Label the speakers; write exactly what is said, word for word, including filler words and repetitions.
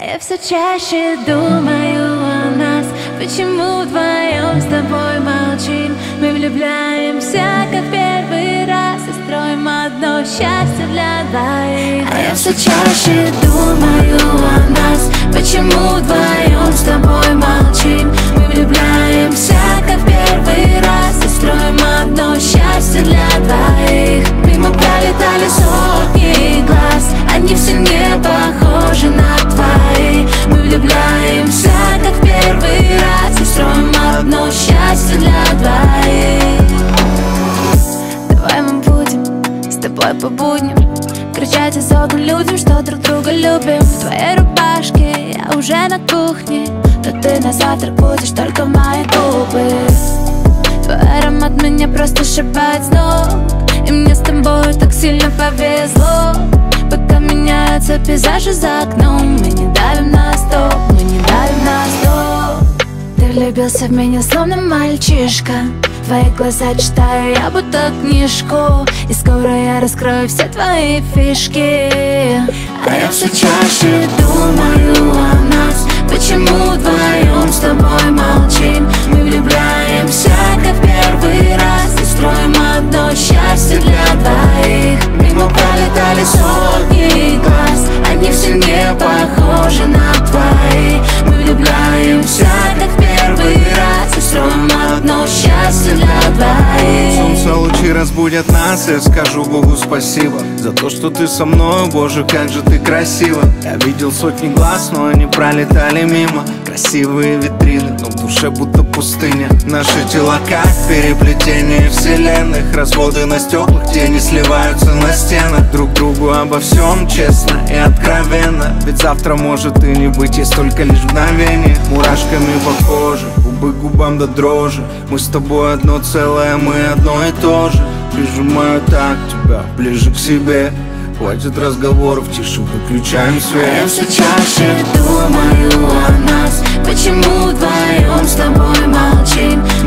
Speaker 1: Я все чаще думаю о нас. Почему вдвоем с тобой молчим? Мы влюбляемся, как первый раз, и строим одно счастье для двоих. А я все чаще думаю о нас. Почему вдвоем с тобой молчим? Мы влюбляемся, как первый раз, и строим одно счастье для двоих. Мимо пролетали сотни глаз, они все не похожи на твои. Мы влюбляемся, как первый раз, и строим одно счастье для двоих. Давай мы будем с тобой по будням кричать из окон людям, что друг друга любим. В твоей рубашке я уже на кухне, но ты на завтрак будешь только мои губы. Твой аромат меня просто сшибает с ног, и мне с тобой так сильно повезло. Пока меняются пейзажи за окном, мы не давим на стоп, мы не давим на стоп. Ты влюбился в меня словно мальчишка, твои глаза читаю я будто книжку, и скоро я раскрою все твои фишки. А я все чаще думаю о нас. Почему вдвоем с тобой молчим? Мы влюбляемся, как первый раз, и строим одно счастье для двоих. Мимо пролетали сотни глаз, они все не похожи на твои. Мы влюбляемся, как первый раз, и строим одно счастье для двоих.
Speaker 2: Солнце лучи разбудят нас, я скажу Богу спасибо за то, что ты со мной, Боже, как же ты красива. Я видел сотни глаз, но они пролетали мимо. Красивые витрины, но в душе будто пустыня. Наши тела как переплетение вселенных, разводы на стеклах, тени сливаются на стенах. Друг другу обо всем честно и откровенно, ведь завтра может и не быть, есть только лишь мгновение. Мурашками по коже, губы к губам до дрожи. Мы с тобой одно целое, мы одно и то же. Прижимаю так тебя ближе к себе. Хватит разговоров, тише, выключаем свет.
Speaker 1: А я все чаще думаю о нас. Почему вдвоем с тобой молчим?